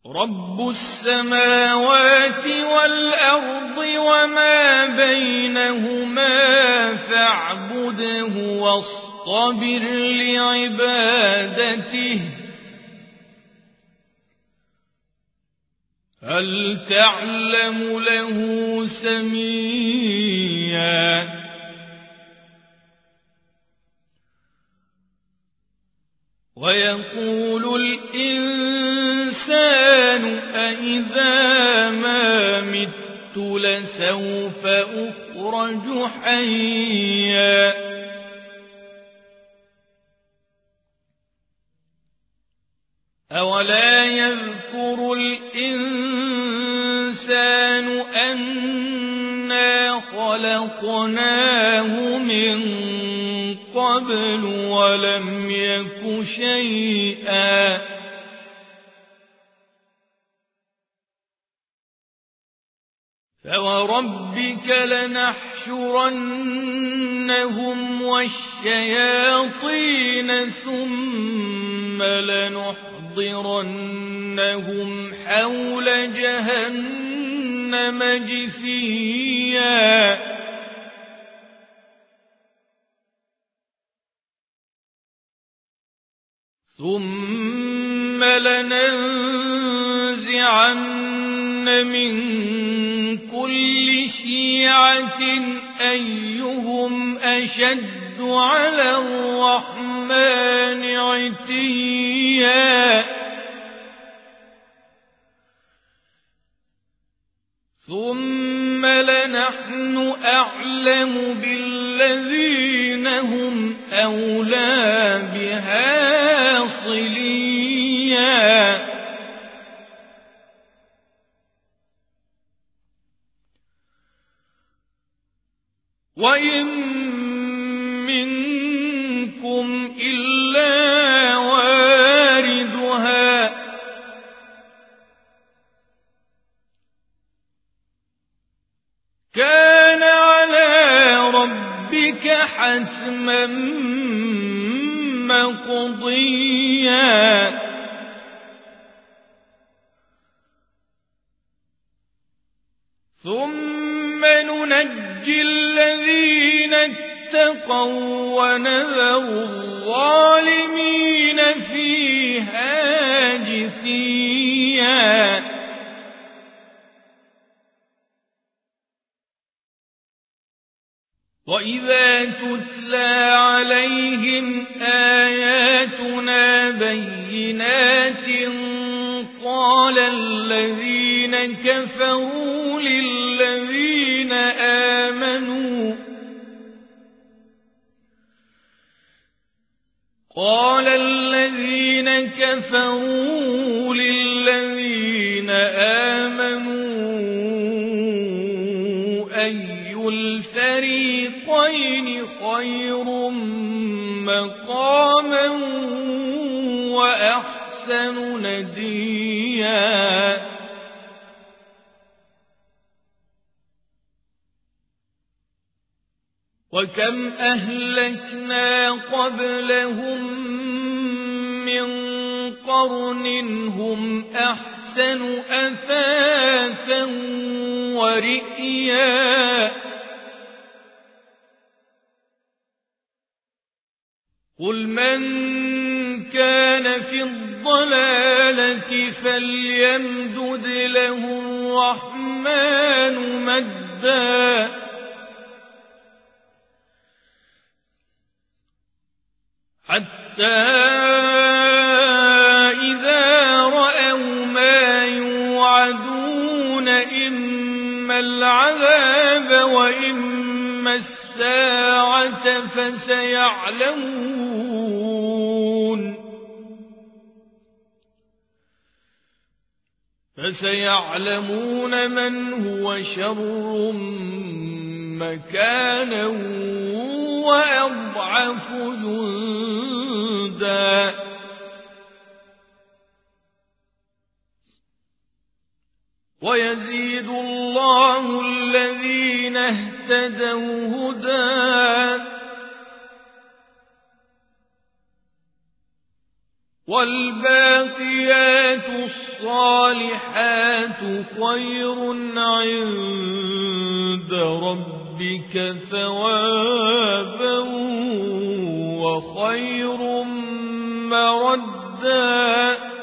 رب السماوات والأرض وما بينهما فاعبده واصطبر لعبادته هل تعلم له سميا ويقول الإنسان أإذا ما مت لسوف أخرج حيا أولا يذكر الإنسان أنا خلقناه من قبل ولم يك شيئا فوربك لنحشرنهم والشياطين ثم لنحضرنهم حول جهنم جثيا ثم لننزعن من كل شيعة أيهم أشد على الرحمن عتيا ثم لنحن أعلم بالذين هم أولى بها صليا وإن منكم إلا واردها كان على ربك حتما مقضيا ثم ننجي الذين اتقوا ونذر الظالمين فيها جثيا وإذا تتلى عليهم آياتنا بينات قال الذين كفروا للذين آمنوا أي الفريقين خير مقاما وأحسن نديا وكم أهلكنا قبلهم من قرن هم أحسن أثاثا ورئيا قل من كان في الضلالة فليمدد له الرحمن مدا حتى إذا رأوا ما يوعدون إما العذاب وإما الساعة فسيعلمون من هو شر مكانا وأضعف جندا ويزيد الله الذين اهتدوا هدى والباقيات الصالحات خير عند ربك ثوابا وخير مردا